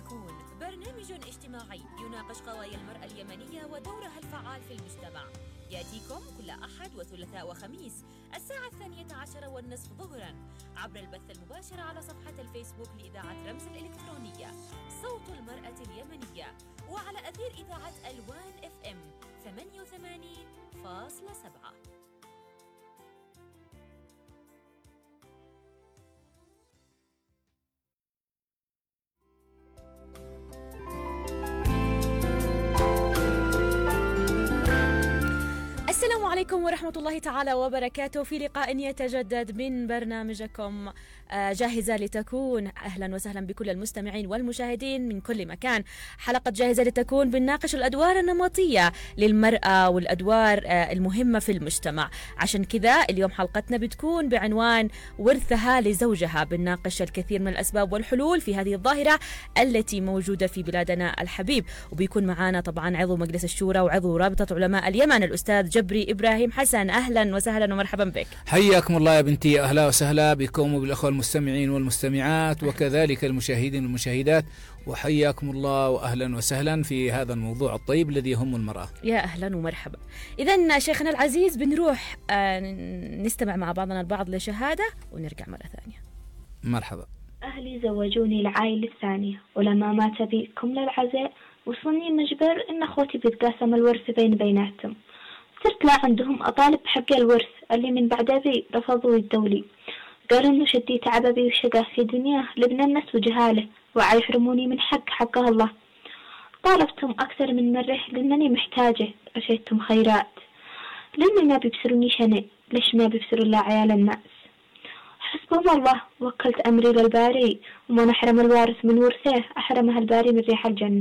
لتكون برنامج اجتماعي يناقش قضايا المرأة اليمنية ودورها الفعال في المجتمع. يأتيكم كل أحد وثلاثاء وخميس الساعة 12:30 ظهرا عبر البث المباشر على صفحة الفيسبوك لإذاعة رمز الإلكترونية صوت المرأة اليمنية، وعلى أثير إذاعة ألوان FM 88.7. السلام عليكم ورحمة الله تعالى وبركاته، في لقاء يتجدد من برنامجكم جاهزة لتكون. أهلا وسهلا بكل المستمعين والمشاهدين من كل مكان. حلقة جاهزة لتكون بنناقش الأدوار النمطية للمرأة والأدوار المهمة في المجتمع. عشان كذا اليوم حلقتنا بتكون بعنوان ورثها لزوجها. بنناقش الكثير من الأسباب والحلول في هذه الظاهرة التي موجودة في بلادنا الحبيب، وبيكون معنا طبعا عضو مجلس الشورى وعضو رابطة علماء اليمن الأستاذ جبري إبراهيم حسن. أهلا وسهلا ومرحبا بك. حياكم الله يا بنتي، أهلا وسهلا بكم وبالأخوة المستمعين والمستمعات وكذلك المشاهدين والمشاهدات، وحياكم الله وأهلا وسهلا في هذا الموضوع الطيب الذي يهم المرأة. يا أهلا ومرحبا. إذن شيخنا العزيز بنروح نستمع مع بعضنا البعض لشهادة ونرجع مرة ثانية. مرحبا. أهلي زوجوني العائلة الثانية، ولما مات أبي كمل العزاء وصلني مجبر إن أخوتي بتقاسم الورث بيناتهم. صرت لا عندهم أطالب بحق الورث اللي من بعد أبي رفضوا الدولي، قالوا إنه شديت تعب أبي وشقاه في دنياه لابن الناس وجهاله وعيحرموني من حقها الله. طالبتهم أكثر من مرة لأنني محتاجة، رشيتهم خيرات لأني ما بيبصروني شنع، ليش ما بيبصروا إلا عيال الناس. حسبهم الله، وكلت أمري للباري، ومن أحرم الوارث من ورثه أحرمها الباري من ريح الجنة.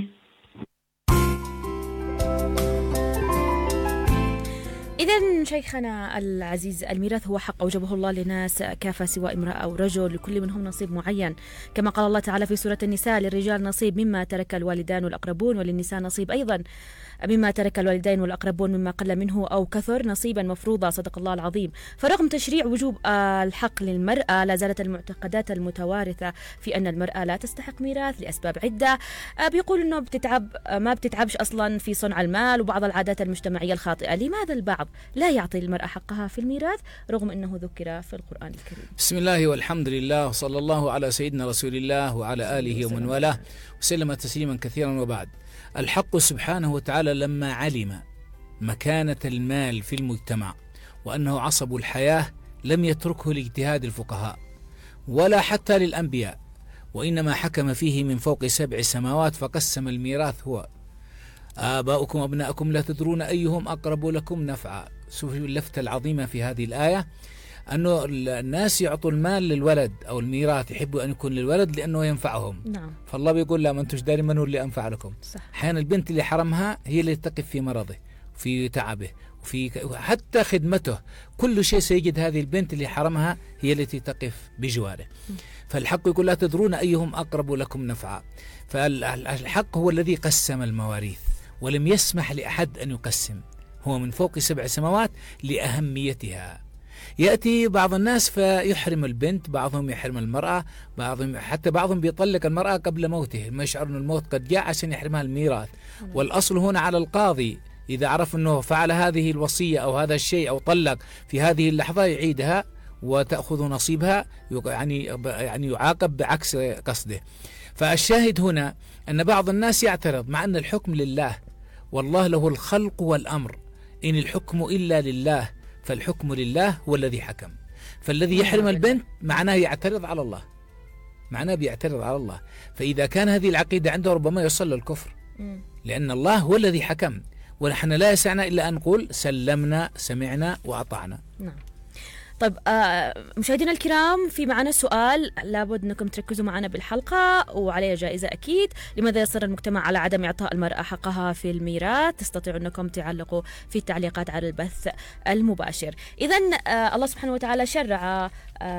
إذن شيخنا العزيز، الميراث هو حق أوجبه الله لناس كافة سواء امرأة أو رجل، لكل منهم نصيب معين، كما قال الله تعالى في سورة النساء: للرجال نصيب مما ترك الوالدان والأقربون، وللنساء نصيب أيضا مما ترك الوالدين والأقربون مما قل منه أو كثر نصيبا مفروضا. صدق الله العظيم. فرغم تشريع وجوب الحق للمرأة، لا زالت المعتقدات المتوارثة في أن المرأة لا تستحق ميراث لأسباب عدة. بيقول أنه ما بتتعبش أصلا في صنع المال، وبعض العادات المجتمعية الخاطئة. لماذا البعض لا يعطي المرأة حقها في الميراث رغم أنه ذكر في القرآن الكريم؟ بسم الله والحمد لله، وصلى الله على سيدنا رسول الله وعلى آله ومن والاه وسلم تسليما كثيرا. وبعد، الحق سبحانه وتعالى لما علم مكانة المال في المجتمع وأنه عصب الحياة لم يتركه لاجتهاد الفقهاء ولا حتى للأنبياء، وإنما حكم فيه من فوق 7 سماوات، فقسم الميراث هو: آباؤكم أبناءكم لا تدرون أيهم أقرب لكم نفعا. شوفوا اللفتة العظيمة في هذه الآية، أنه الناس يعطوا المال للولد أو الميراث يحبوا أن يكون للولد لأنه ينفعهم. نعم. فالله بيقول: لا، ما أنتوش داري من هو اللي أنفع لكم. صح. أحيانا البنت اللي حرمها هي اللي تقف في مرضه وفي تعبه وفي حتى خدمته، كل شيء سيجد هذه البنت اللي حرمها هي التي تقف بجواره. فالحق يقول: لا تدرون أيهم أقرب لكم نفعا. فالحق هو الذي قسم المواريث ولم يسمح لأحد أن يقسم، هو من فوق 7 سماوات لأهميتها. يأتي بعض الناس فيحرم البنت، بعضهم يحرم المرأة، بعضهم بيطلق المرأة قبل موته، ما يشعر أن الموت قد جاء عشان يحرمها الميراث. والأصل هنا على القاضي، إذا عرف أنه فعل هذه الوصية أو هذا الشيء أو طلق في هذه اللحظة يعيدها وتأخذ نصيبها، يعني يعاقب بعكس قصده. فالشاهد هنا أن بعض الناس يعترض، مع أن الحكم لله والله له الخلق والأمر، إن الحكم إلا لله، فالحكم لله هو الذي حكم. فالذي يحرم البنت معناه يعترض على الله، معناه بيعترض على الله. فإذا كان هذه العقيدة عنده ربما يوصل للكفر، لأن الله هو الذي حكم، ونحن لا يسعنا إلا أن نقول سلمنا سمعنا وأطعنا. نعم. طيب مشاهدينا الكرام، في معنا سؤال لابد أنكم تركزوا معنا بالحلقة وعليه جائزة أكيد. لماذا يصر المجتمع على عدم إعطاء المرأة حقها في الميراث؟ تستطيعوا أنكم تعلقوا في التعليقات على البث المباشر. إذن الله سبحانه وتعالى شرع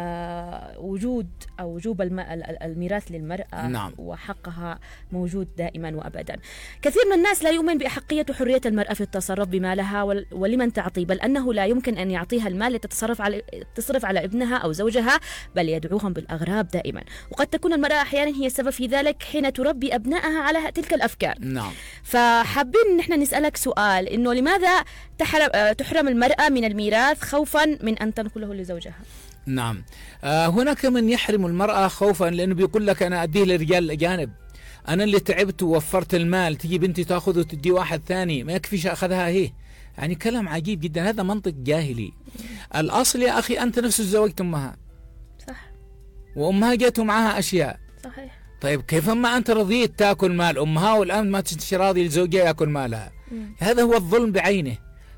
وجوب الميراث للمرأة. نعم. وحقها موجود دائما وأبدا. كثير من الناس لا يؤمن بأحقية وحرية المرأة في التصرف بمالها ولمن تعطي، بل أنه لا يمكن أن يعطيها المال لتتصرف تصرف على ابنها أو زوجها، بل يدعوهم بالأغراب دائما. وقد تكون المرأة أحيانا هي السبب في ذلك حين تربي أبنائها على تلك الأفكار. نعم. فحابين نحن نسألك سؤال، إنه لماذا تحرم المرأة من الميراث خوفا من أن تنقله لزوجها؟ نعم. هناك من يحرم المرأة خوفا، لأنه بيقول لك أنا أديه للرجال الأجانب، أنا اللي تعبت ووفرت المال، تجي بنتي تأخذه وتدي واحد ثاني، ما يكفيش أخذها هي. يعني كلام عجيب جدا، هذا منطق جاهلي. الأصل يا أخي أنت نفسه تزوجت أمها، صح، وأمها جاته معها أشياء، صحيح. طيب كيف ما أنت رضيت تأكل مال أمها والآن ما تنتش راضي لزوجها يأكل مالها؟ هذا هو الظلم بعينه.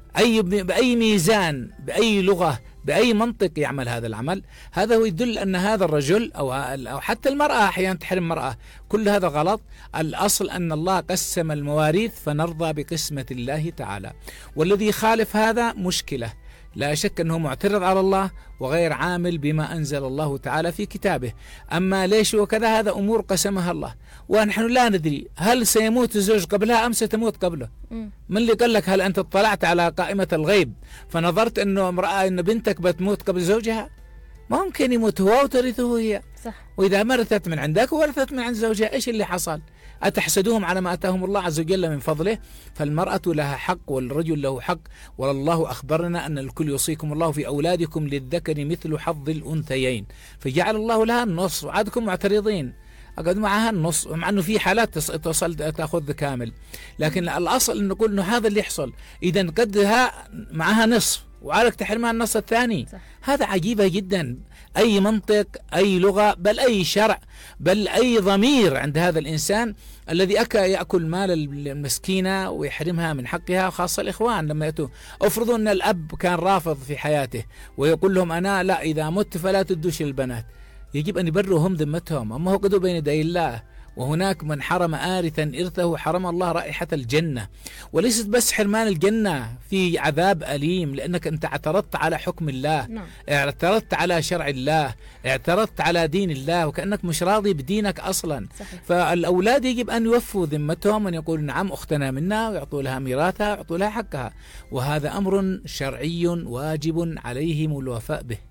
بأي ميزان، بأي لغة، بأي منطق يعمل هذا العمل؟ هذا هو يدل أن هذا الرجل أو حتى المرأة أحيانا تحرم المرأة، كل هذا غلط. الأصل أن الله قسم المواريث فنرضى بقسمة الله تعالى، والذي يخالف هذا مشكلة، لا شك أنه معترض على الله وغير عامل بما أنزل الله تعالى في كتابه. أما ليش وكذا، هذا أمور قسمها الله، ونحن لا ندري هل سيموت الزوج قبلها أم ستموت قبله. من اللي قال لك؟ هل أنت اطلعت على قائمة الغيب فنظرت أنه امرأة أن بنتك بتموت قبل زوجها؟ ممكن يموت هو وترثه هي، صح. وإذا مرثت من عندك وورثت من عند زوجها، إيش اللي حصل؟ أتحسدوهم على ما أتاهم الله عز وجل من فضله؟ فالمرأة لها حق والرجل له حق، والله أخبرنا أن الكل يوصيكم الله في أولادكم للذكر مثل حظ الأنثيين، فجعل الله لها النص، وعادكم معترضين أقعد معها النص، مع أنه في حالات تصل تأخذ كامل، لكن الأصل أن نقول أنه هذا اللي يحصل. إذا قدها معها نصف وعليك تحرمها النص الثاني، صح. هذا عجيبة جدا. أي منطق، أي لغة، بل أي شرع، بل أي ضمير عند هذا الإنسان الذي يأكل مال المسكينة ويحرمها من حقها، خاصة الإخوان لما يأتوا. أفرضوا أن الأب كان رافض في حياته ويقول لهم أنا لا، إذا مت فلا تدوش البنات، يجب أن يبروا هم ذمتهم، أما هو قدوا بين يدي الله. وهناك من حرم آرثا إرثه حرم الله رائحة الجنة. وليست بس حرمان الجنة، في عذاب أليم، لأنك أنت اعترضت على حكم الله، اعترضت على شرع الله، اعترضت على دين الله، وكأنك مش راضي بدينك أصلا. صحيح. فالأولاد يجب أن يوفوا ذمتهم، أن يقولوا نعم أختنا منا، ويعطوا لها ميراثها ويعطوا لها حقها، وهذا أمر شرعي واجب عليهم الوفاء به.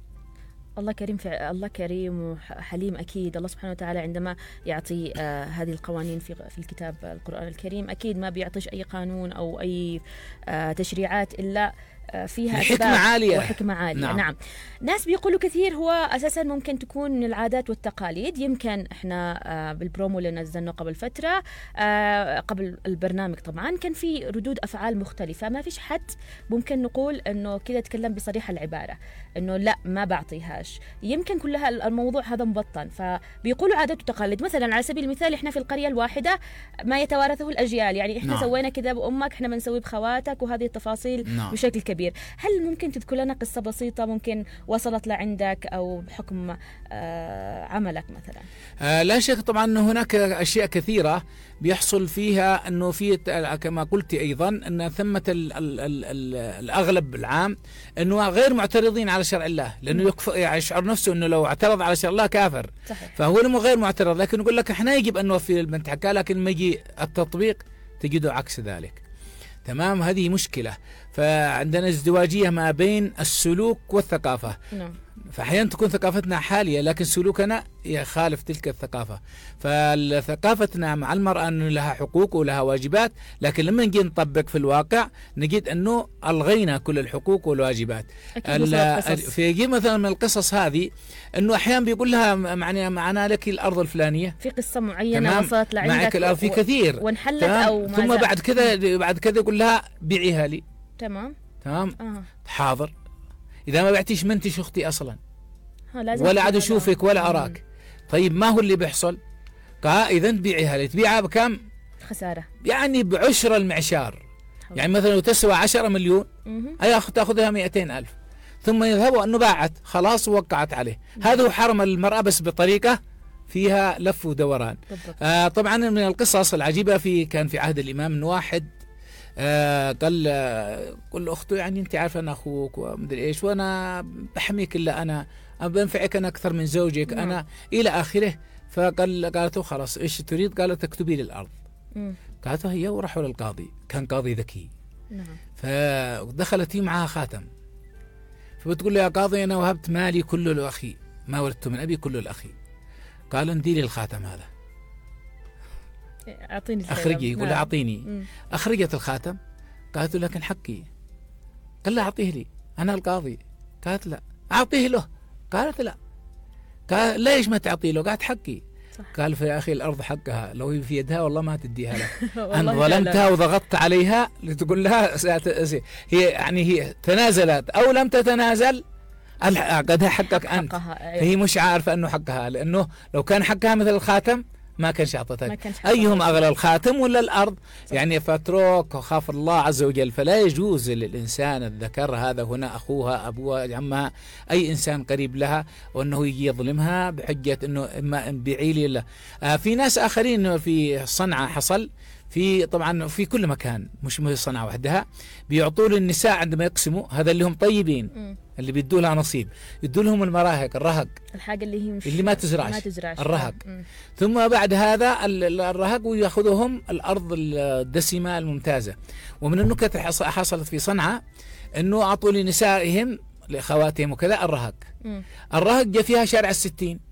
الله كريم، الله كريم وحليم. أكيد الله سبحانه وتعالى عندما يعطي هذه القوانين في الكتاب القرآن الكريم، أكيد ما بيعطيش أي قانون أو أي تشريعات إلا فيها حكمة عالية وحكمة عالية. نعم. ناس بيقولوا كثير هو أساسا ممكن تكون من العادات والتقاليد. يمكن إحنا بالبرومو اللي نزلناه قبل فترة، قبل البرنامج طبعا، كان في ردود أفعال مختلفة. ما فيش حد ممكن نقول إنه كده تكلم بصريح العبارة إنه لا ما بعطيهاش. يمكن كلها الموضوع هذا مبطن، فبيقولوا عادات وتقاليد. مثلا على سبيل المثال إحنا في القرية الواحدة ما يتوارثه الأجيال، يعني إحنا سوينا كده بأمك، إحنا بنسوي بخواتك، وهذه التفاصيل بشكل كبير. هل ممكن تذكر لنا قصة بسيطة ممكن وصلت لعندك أو بحكم عملك مثلا؟ لا شك طبعا أن هناك أشياء كثيرة بيحصل فيها، أنه في كما قلت أيضا أن ثمة الأغلب العام أنه غير معترضين على شرع الله، لأنه يشعر نفسه أنه لو اعترض على شرع الله كافر. صحيح. فهو غير معترض، لكن يقول لك احنا يجب أن نوفي البنت حقها، لكن لما يجي التطبيق تجده عكس ذلك. تمام. هذه مشكلة. فعندنا ازدواجية ما بين السلوك والثقافة. فأحيانا تكون ثقافتنا حالية لكن سلوكنا يخالف تلك الثقافة. فثقافتنا مع المرأة أنه لها حقوق ولها واجبات، لكن لما نجي نطبق في الواقع نجد أنه ألغينا كل الحقوق والواجبات. في مثلا من القصص هذه أنه أحيانا بيقول لها معنا لك الأرض الفلانية، في قصة معينة وصلت لعندك في كثير وانحلت أو ثم بعد كذا يقول لها بيعيها لي. تمام. حاضر. إذا ما بعتيش منتش أختي أصلا، ولا عاد أشوفك ولا أراك. طيب ما هو اللي بيحصل؟ قال إذا تبيعيها لي. تبيعها بكم؟ خسارة، يعني بعشر المعشار. يعني مثلا لو تسوى 10 مليون أي تأخذها 200,000، ثم يذهبوا أنه باعت خلاص ووقعت عليه. هذا هو حرم المرأة بس بطريقة فيها لف ودوران. طبعا من القصص العجيبة كان في عهد الإمام إن واحد قال قل أخته يعني أنت عارفة أنا أخوك ومدري إيش، وأنا بحميك إلا أنا بنفعك أنا أكثر من زوجك أنا إلى آخره. قالت له خلاص إيش تريد؟ قالت تكتبي لي الأرض. قالت هي، وراحوا للقاضي. كان قاضي ذكي. فدخلت معها خاتم، فبتقول له يا قاضي أنا وهبت مالي كله لأخي، ما ولدته من أبي كله لأخي. قال اندي لي الخاتم هذا، أعطيني أخرجي. يقول لها أعطيني. أخرجت الخاتم. قالت له لكن حقي. قال لها أعطيه لي أنا القاضي. قالت لا. أعطيه له. قالت لا. قال ليش ما تعطيه له؟ قالت حقي. قال يا أخي الأرض حقها، لو هي في يدها والله ما تديها لك. أنت ظلمتها وضغطت عليها لتقول لها هي يعني هي تنازلت أو لم تتنازل قدها حقك أنت. هي مش عارفة أنه حقها، لأنه لو كان حقها مثل الخاتم ما كانش أعطتك. أيهم أغلى الخاتم ولا الأرض؟ صح. يعني فاتروك وخاف الله عز وجل. فلا يجوز للإنسان الذكر هذا هنا أخوها أبوها عمها أي إنسان قريب لها وأنه يجي يظلمها بحجة أنه إما انبيعي لي لا. في ناس آخرين في صنعاء حصل، في طبعا في كل مكان مش صنعاء وحدها، بيعطوا للنساء عندما يقسموا هذا اللي هم طيبين اللي بيدوا لها نصيب، يدوا لهم المراهق الرهق، الحاجة اللي هي مش اللي ما تزرعش الرهق. ثم بعد هذا الرهق ويأخذهم الأرض الدسمة الممتازة. ومن النكت حصلت في صنعاء أنه أعطوا لنسائهم لأخواتهم وكذا الرهق جاء فيها شارع 60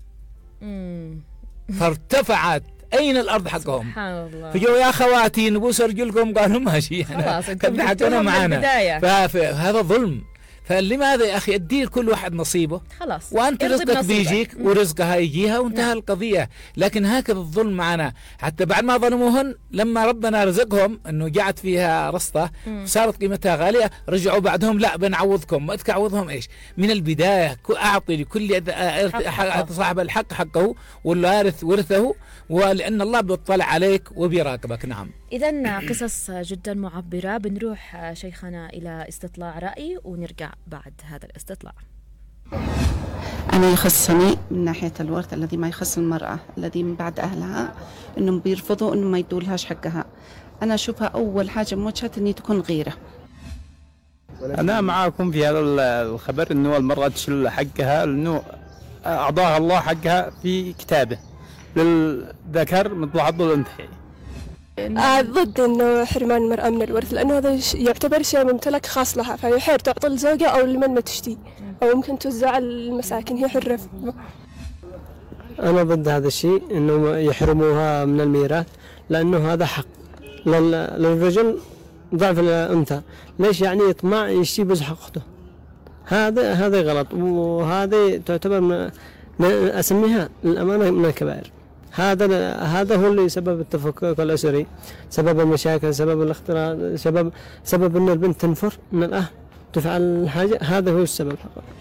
فارتفعت أين الأرض حقهم؟ سبحان الله. فجوا يا خواتي نبوس رجلكم، قالوا ماشي خلاص كذا حقنا معانا. فهذا ظلم. فلماذا يا أخي أدي كل واحد نصيبه خلاص، وأنت رزقك بيجيك ورزقها يجيها وانتهى القضية. لكن هكذا الظلم معنا. حتى بعد ما ظلموهن لما ربنا رزقهم أنه جاءت فيها رصة صارت قيمتها غالية، رجعوا بعدهم لا بنعوضكم. ما تعوضهم إيش؟ من البداية أعطي لكل صاحب الحق حقه والوارث ورثه، ولأن الله بيطلع عليك وبيراقبك. نعم. إذن قصص جدا معبرة. بنروح شيخنا إلى استطلاع رأي ونرجع بعد هذا الاستطلاع. أنا يخصني من ناحية الورث الذي ما يخص المرأة، الذي من بعد أهلها إنهم بيرفضوا إنه ما يدولهاش حقها. أنا أشوفها أول حاجة موجهة إني تكون غيرة. أنا معاكم في هذا الخبر إنه المرأة تشيل حقها، لأنه أعطاها الله حقها في كتابه للذكر مثل حظ الأنثيين. ضد انه حرمان المرأة من الورث، لانه هذا يعتبر شيء ممتلك خاص لها، فهي حر تعطي الزوجة او لمن ما تشتي، او ممكن توزع على المساكين، هي حرة. انا ضد هذا الشيء انه يحرموها من الميراث، لانه هذا حق للرجل ضعف الانثى. ليش يعني يطمع يشتي بزحق اخته؟ هذا غلط، وهذا تعتبر اسميها الامانة من الكبائر. هذا هو اللي سبب التفكك الأسري، سبب المشاكل، سبب الاختلاط، سبب أن البنت تنفر من الأهل تفعل حاجة. هذا هو السبب.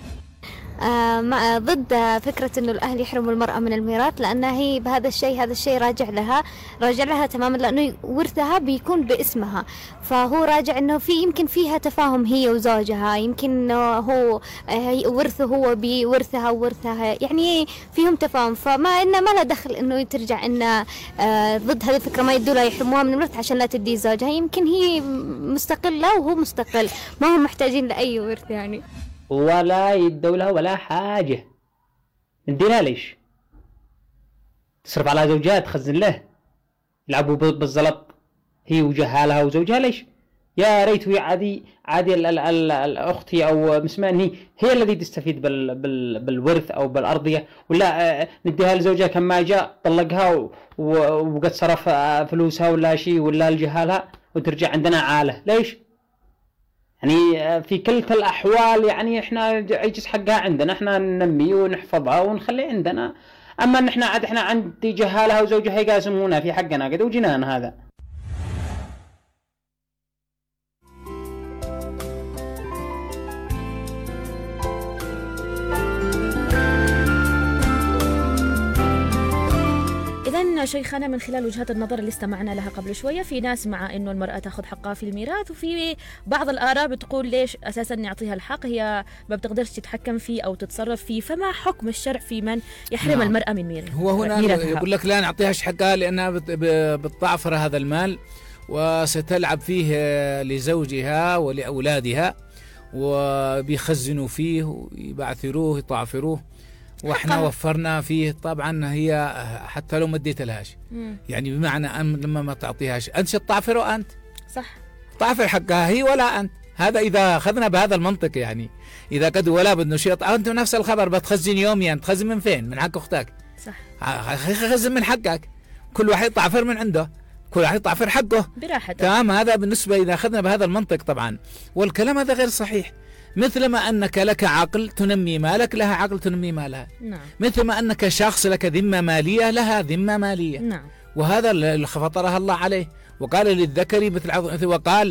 ضد فكرة إنه الأهل يحرموا المرأة من الميراث، لأنها هي بهذا الشيء راجع لها تماما، لأنه ورثها بيكون باسمها، فهو راجع إنه يمكن فيها تفاهم هي وزوجها، يمكن هو ورثه هو بورثها وورثها، يعني فيهم تفاهم. فما لا دخل إنه ترجع إنه ضد هذه الفكرة، ما يدولها يحرموها من الميراث عشان لا تدي زوجها. يمكن هي مستقلة وهو مستقل، ما هم محتاجين لأي ورث يعني، ولا يدوا لها ولا حاجة. نديلها ليش؟ تصرف على زوجها، تخزن له، يلعبوا بالزلط هي وجهالها وزوجها. ليش؟ يا ريت هي عادي الأخت أو مسمان هي الذي تستفيد بالورث أو بالأرضية، ولا نديها لزوجها كما جاء طلقها وقد صرف فلوسها ولا شيء ولا لجهالها وترجع عندنا عالة. ليش؟ يعني في كلتا الأحوال يعني إحنا يجلس حقها عندنا، إحنا ننمي ونحفظها ونخلي عندنا. أما إحنا عند جهالها وزوجها يقاسمونها في حقنا قد وجنان هذا. إذن شيخنا من خلال وجهات النظر اللي استمعنا لها قبل شوية، في ناس مع إنه المرأة تأخذ حقها في الميراث، وفي بعض الآراء بتقول ليش أساسا نعطيها الحق، هي ما بتقدرش تتحكم فيه أو تتصرف فيه. فما حكم الشرع في من يحرم المرأة من ميراثها؟ هو هنا يقول لك لا نعطيهاش حقها لأنها بتضعفر هذا المال وستلعب فيه لزوجها ولأولادها، وبيخزنوا فيه ويبعثروه يطعفروه، واحنا وفرنا فيه. طبعا هي حتى لو ما اديت لهاش، يعني بمعنى لما ما تعطيهاش انت تطعفره، انت صح طعفر حقها هي ولا انت، هذا إذا أخذنا بهذا المنطق، يعني إذا قد ولا بدنا شيء، أنت نفس الخبر بتخزن يوميا، تخزن من فين؟ من حق أختك. صح. خزن من حقك، كل واحد يطعفر من عنده، كل واحد يطعفر حقه براحته. تمام. هذا بالنسبة إذا أخذنا بهذا المنطق طبعا، والكلام هذا غير صحيح. مثلما أنك لك عقل تنمي مالك، لها عقل تنمي مالها. نعم. مثلما أنك شخص لك ذمة مالية، لها ذمة مالية. نعم. وهذا اللي فطرها الله عليه، وقال للذكر مثل عظم، وقال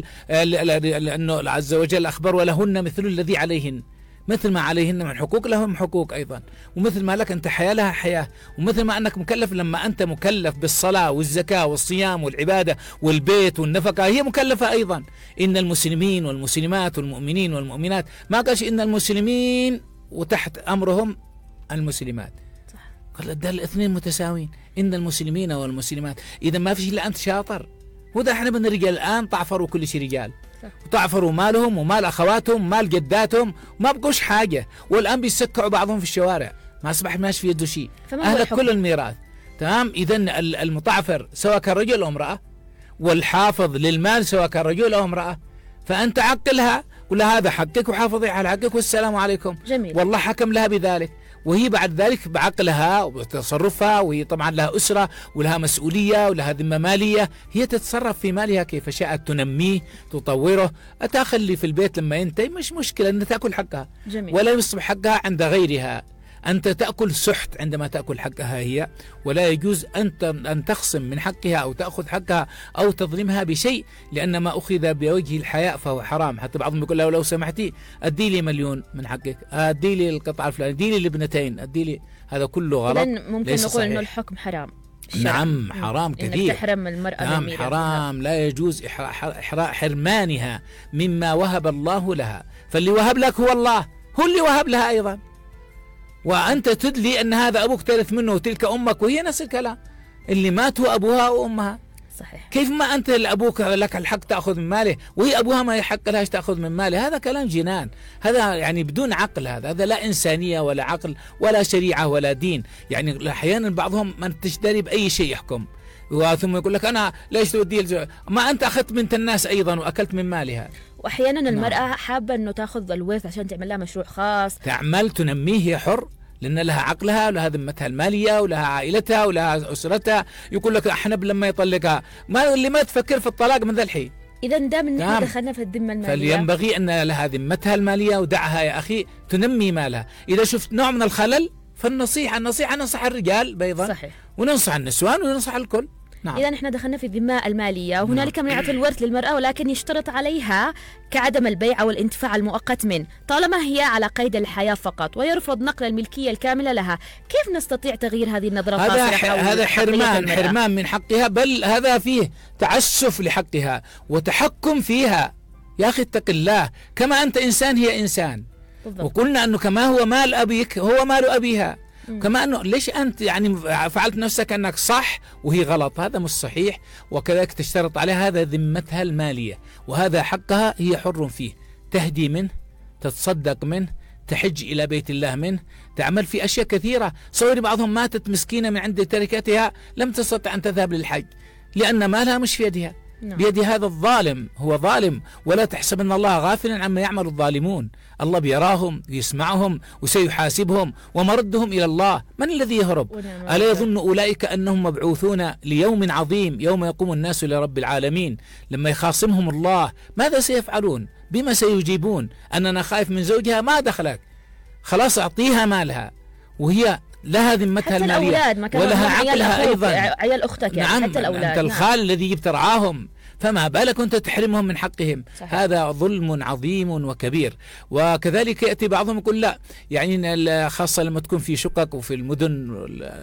أنه عز وجل أخبر ولهن مثل الذي عليهن، مثل ما عليهن من حقوق لهم حقوق أيضا، ومثل ما لك أنت حياة لها حياة، ومثل ما أنك مكلف، لما أنت مكلف بالصلاة والزكاة والصيام والعبادة والبيت والنفقة، هي مكلفة أيضا. إن المسلمين والمسلمات والمؤمنين والمؤمنات، ما قالش إن المسلمين وتحت أمرهم المسلمات، قال ده الاثنين متساوين، إن المسلمين والمسلمات. إذا ما فيش إلا أنت شاطر. وده احنا بدنا رجال الآن طعفروا كل شيء رجال، وطعفروا مالهم ومال أخواتهم ومال جداتهم، ما بقوش حاجة، والآن بيسكعوا بعضهم في الشوارع، ما أصبح ماشي في يده شيء، أهلك كل الميراث. تمام. إذا المطعفر سواء كان رجل أو امرأة، والحافظ للمال سواء كان رجل أو امرأة، فأنت عقلها، قل لها هذا حقك وحافظي على حقك والسلام عليكم. جميل. والله حكم لها بذلك، وهي بعد ذلك بعقلها وتصرفها، وهي طبعا لها أسرة ولها مسؤولية ولها ذمة مالية، هي تتصرف في مالها كيف شاءت، تنميه تطوره. أتخلي في البيت لما ينتهي مش مشكلة أن تأكل حقها. جميل. ولا يصبح حقها عند غيرها. أنت تأكل سحت عندما تأكل حقها هي، ولا يجوز أن تخصم من حقها أو تأخذ حقها أو تظلمها بشيء، لأن ما أخذ بوجه الحياء فهو حرام. حتى بعضهم يقول لو سمحتي أدي لي 1,000,000 من حقك، أدي لي القطعة الفلانية، أدي لي الابنتين، أدي لي، هذا كله غلط. إذن ممكن نقول إنه الحكم حرام. نعم حرام كثير. إنك تحرم المرأة. نعم حرام، لا يجوز حرمانها مما وهب الله لها، فاللي وهب لك هو الله، هو اللي وهب لها أيضا. وأنت تدلي أن هذا أبوك ترث منه وتلك أمك، وهي نفس الكلام، اللي مات هو أبوها وأمها. صحيح. كيف ما أنت لأبوك لك الحق تأخذ من ماله، وهي أبوها ما يحق لهاش تأخذ من ماله؟ هذا كلام جنان، هذا يعني بدون عقل، هذا لا إنسانية ولا عقل ولا شريعة ولا دين. يعني أحيانا بعضهم من تشتري بأي شيء يحكم، ثم يقول لك أنا ليش تودي، ما أنت أخذت بنت الناس أيضا وأكلت من مالها. وأحيانا المرأة حابة أنه تأخذ الورث عشان تعمل لها مشروع خاص، تعمل تنميه، هي حر، لأن لها عقلها ولها ذمتها المالية ولها عائلتها ولها أسرتها. يقول لك احنا لما يطلقها، ما اللي ما تفكر في الطلاق من ذا الحين. إذا دام نحن دخلنا في الذمة المالية، فلينبغي أن لها ذمتها المالية، ودعها يا أخي تنمي مالها. إذا شفت نوع من الخلل فالنصيحة ننصح الرجال أيضا، صحيح، وننصح النسوان وننصح الكل. نعم. إذا نحن دخلنا في الذمة المالية، وهنالك من يعطي الورث للمرأة ولكن يشترط عليها كعدم البيع أو الانتفاع المؤقت منه طالما هي على قيد الحياة فقط، ويرفض نقل الملكية الكاملة لها. كيف نستطيع تغيير هذه النظرة القاصرة؟ هذا حرمان من حقها، بل هذا فيه تعسف لحقها وتحكم فيها. يا أخي اتق الله، كما أنت إنسان هي إنسان. بالضبط. وقلنا أنه كما هو مال أبيك هو مال أبيها. كما أنه ليش أنت يعني فعلت نفسك أنك صح وهي غلط؟ هذا مش صحيح. وكذلك تشترط عليها، هذا ذمتها المالية وهذا حقها، هي حر فيه، تهدي منه، تتصدق منه، تحج إلى بيت الله منه، تعمل في أشياء كثيرة. صوري بعضهم ماتت مسكينة من عند تركتها لم تستطع أن تذهب للحج لأن مالها مش في يدها. بيد هذا الظالم، هو ظالم. ولا تحسب أن الله غافلا عما يعمل الظالمون، الله بيراهم يسمعهم وسيحاسبهم ومردهم إلى الله. من الذي يهرب؟ ألا يظن أولئك أنهم مبعوثون ليوم عظيم يوم يقوم الناس لرب العالمين؟ لما يخاصمهم الله ماذا سيفعلون؟ بما سيجيبون؟ أننا خايف من زوجها، ما دخلك، خلاص أعطيها مالها، وهي لها ذمتها المالية ولها عقلها أيضا، عيال أختك يعني. نعم. حتى الأولاد، أنت الخال الذي بترعاهم، فما بالك أنت تحرمهم من حقهم؟ صحيح. هذا ظلم عظيم وكبير. وكذلك يأتي بعضهم يقول لا، يعني خاصة لما تكون في شقق وفي المدن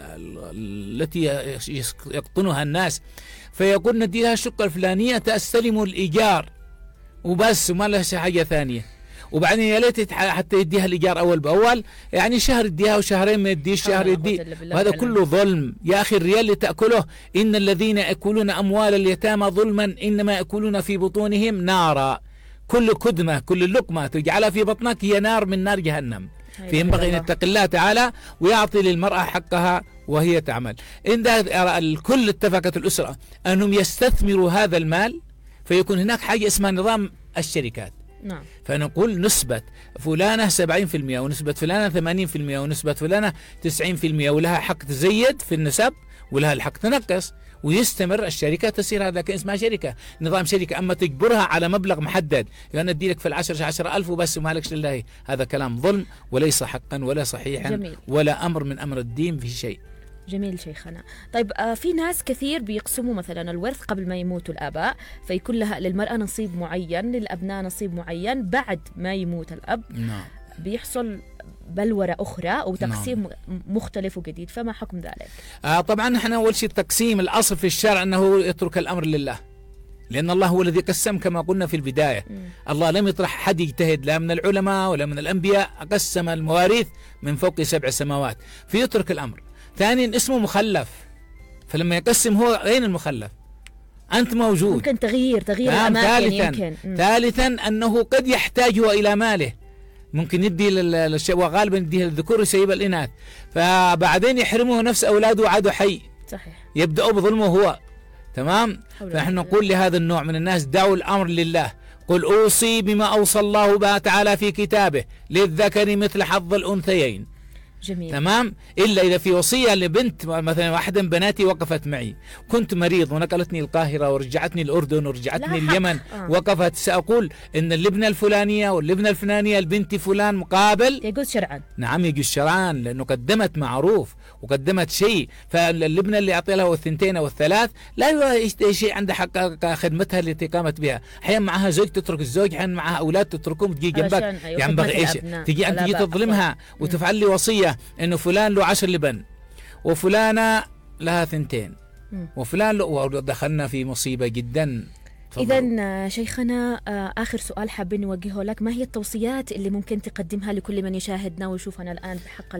التي يقطنها الناس، فيقول ندي لها الشقة الفلانية تستلم الإيجار وبس وما لها حاجة ثانية، وبعدين يا ليت حتى يديها الإيجار أول بأول، يعني شهر يديها وشهرين ما يديش، شهر يدي، وهذا كله ظلم. يا أخي الريال اللي تأكله، إن الذين يأكلون أموال اليتامى ظلما إنما يأكلون في بطونهم نارا، كل كدمة كل لقمة تجعلها في بطنك هي نار من نار جهنم. فينبغي أن يتقي الله تعالى ويعطي للمرأة حقها وهي تعمل. إن الكل اتفقت الأسرة أنهم يستثمروا هذا المال، فيكون هناك حاجة اسمها نظام الشركات. نعم. فنقول نسبة فلانة 70% ونسبة فلانة 80% ونسبة فلانة 90%، ولها حق تزيد في النسب ولها الحق تنقص، ويستمر الشركة تصير هذا اسمها شركة، نظام شركة. أما تجبرها على مبلغ محدد، يعني أدي لك في 10,000 وبس ومالكش لله، هذا كلام ظلم وليس حقا ولا صحيحا. جميل. ولا أمر من أمر الدين في شيء. جميل شيخنا. طيب في ناس كثير بيقسموا مثلا الورث قبل ما يموتوا الآباء، فيكون لها للمرأة نصيب معين، للأبناء نصيب معين، بعد ما يموت الأب نعم. بيحصل بلورة أخرى أو تقسيم مختلف وجديد، فما حكم ذلك؟ طبعا احنا أول شيء التقسيم الأصل في الشرع أنه يترك الأمر لله، لأن الله هو الذي قسم كما قلنا في البداية. الله لم يطرح حد يجتهد، لا من العلماء ولا من الأنبياء، قسم المواريث من فوق 7 سماوات، فيترك الأمر. ثانيا اسمه مخلف، فلما يقسم هو أين المخلف؟ أنت موجود، ممكن تغيير الأماكن. يمكن ثالثا أنه قد يحتاج إلى ماله، ممكن يدي وغالبا يديه للذكور ويسيب الإناث، فبعدين يحرمه نفس أولاده وعاده حي. صحيح. يبدأوا بظلمه هو. تمام. فنحن نقول لهذا النوع من الناس دعوا الأمر لله. قل أوصي بما أوصى الله تعالى في كتابه للذكر مثل حظ الأنثيين. جميل. تمام. إلا إذا في وصية لبنت، مثلا واحدة من بناتي وقفت معي، كنت مريض ونقلتني القاهرة ورجعتني الأردن ورجعتني اليمن، وقفت، سأقول إن اللبنة الفلانية واللبنة الفلانية البنت فلان مقابل يجوز شرعا. نعم يجوز شرعا، لأنه قدمت معروف وقدمت شيء، فاللبنة اللي أعطي لها والثنتين والثلاث لا شيء عند حق خدمتها التي قامت بها. أحيانا معها زوج تترك الزوج، أحيانا معها أولاد تتركهم تجي جنبك، ينبغي إيش تجي أنت تظلمها وتفعل لي وصية إنه فلان له 10 لبن وفلانة لها 2 وفلان له، ودخلنا في مصيبة جدا. إذن شيخنا آخر سؤال حابين نوجهه لك، ما هي التوصيات اللي ممكن تقدمها لكل من يشاهدنا ويشوفنا الآن بحق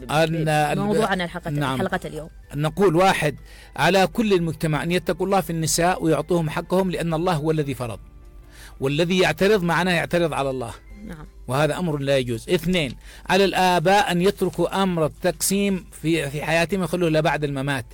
موضوعنا حلقة اليوم؟ نقول 1 على كل المجتمع أن يتقوا الله في النساء ويعطوهم حقهم، لأن الله هو الذي فرض، والذي يعترض معنا يعترض على الله. نعم. وهذا أمر لا يجوز. 2 على الآباء أن يتركوا أمر التقسيم في حياتهم، يخلوه لبعد الممات،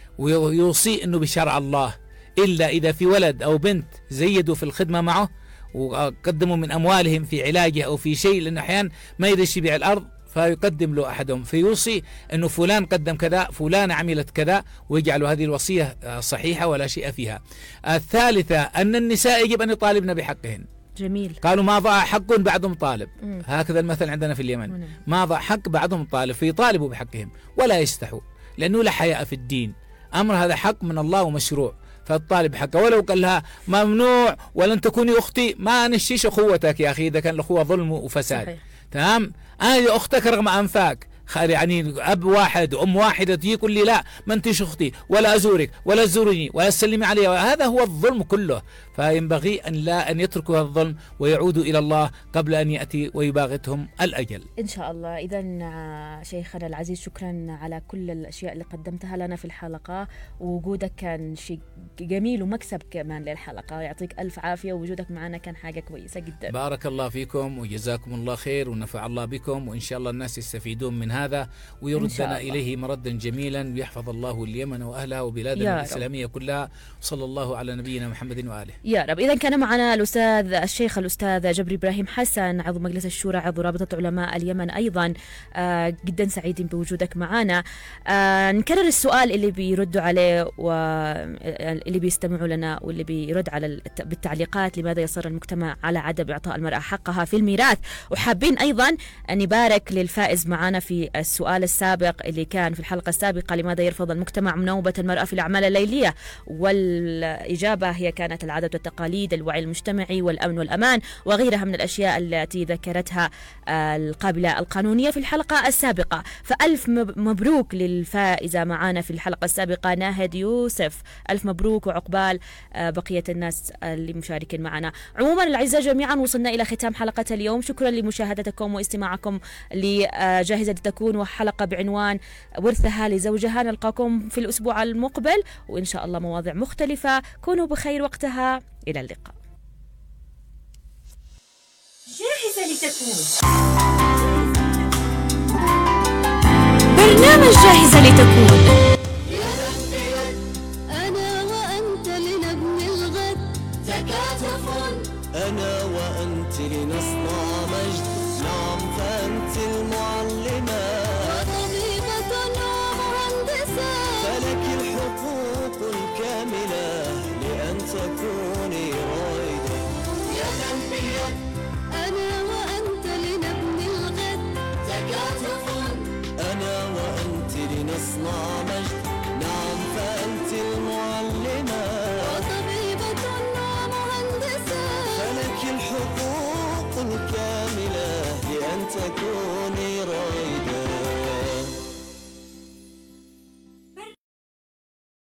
ويوصي أنه بشرع الله، إلا إذا في ولد أو بنت زيدوا في الخدمة معه وقدموا من أموالهم في علاجه أو في شيء، لأنه أحيانا ما يريد يبيع الأرض فيقدم له أحدهم، فيوصي أنه فلان قدم كذا، فلان عملت كذا، ويجعل هذه الوصية صحيحة ولا شيء فيها. 3 أن النساء يجب أن يطالبن بحقهن. جميل. قالوا ما ضاع حق بعدهم طالب. هكذا المثل عندنا في اليمن. ما ضاع حق بعدهم طالب، فيطالبوا بحقهم ولا يستحوا، لأنه لا حياء في الدين. أمر هذا حق من الله ومشروع، فالطالب حقه، ولو قال لها ممنوع ولن تكوني أختي، ما نشيش أخوتك يا أخي إذا كان الأخوة ظلم وفساد. صحيح. تمام. أنا أختك رغم أنفاك، يعني أب واحد وأم واحدة تجي يقول لي لا ما أنتش أختي ولا أزورك ولا تزورني ولا تسلمي علي، هذا هو الظلم كله. فينبغي أن يتركوا هذا الظلم ويعودوا إلى الله قبل أن يأتي ويباغتهم الأجل إن شاء الله. إذن شيخنا العزيز شكرا على كل الأشياء اللي قدمتها لنا في الحلقة، ووجودك كان شيء جميل ومكسب كمان للحلقة، يعطيك ألف عافية، ووجودك معنا كان حاجة كويسة جدا. بارك الله فيكم وجزاكم الله خير ونفع الله بكم، وإن شاء الله الناس يستفيدون من هذا ويردنا إليه مردا جميلا، ويحفظ الله اليمن وأهلها وبلادنا الإسلامية كلها. صلى الله على نبينا محمد وآله يا رب. إذا كان معنا الشيخ الأستاذ جبري إبراهيم حسن، عضو مجلس الشورى، عضو رابطة علماء اليمن أيضا، جدا سعيدين بوجودك معنا. نكرر السؤال اللي بيردوا عليه واللي بيستمعوا لنا واللي بيرد على بالتعليقات: لماذا يصر المجتمع على عدم إعطاء المرأة حقها في الميراث؟ وحابين أيضا أن نبارك للفائز معنا في السؤال السابق اللي كان في الحلقة السابقة: لماذا يرفض المجتمع مناوبة المرأة في الأعمال الليلية؟ والإجابة هي كانت العادات والتقاليد، الوعي المجتمعي، والأمن والأمان، وغيرها من الأشياء التي ذكرتها القابلة القانونية في الحلقة السابقة. فألف مبروك للفائزة معنا في الحلقة السابقة ناهد يوسف، ألف مبروك وعقبال بقية الناس اللي مشاركين معنا. عموما الأعزاء جميعا وصلنا إلى ختام حلقة اليوم، شكرا لمشاهدتكم واستماعكم لجاهزة لتكون، وحلقة بعنوان ورثها لزوجها. نلقاكم في الأسبوع المقبل وإن شاء الله مواضيع مختلفة. كونوا بخير وقتها، إلى اللقاء. جاهزة لتكون، برنامج جاهزة لتكون. أنا وأنت لنبني الغد، تكاتف. أنا وأنت لنصنع مجد. نعم فأنت المعلمة وطبيبة ومهندسة، فلك الحقوق الكاملة لأن تكوني رائدة. يدا بيد أنا وأنت لنبني الغد، تكاتف أنا وأنت لنصنع مجد.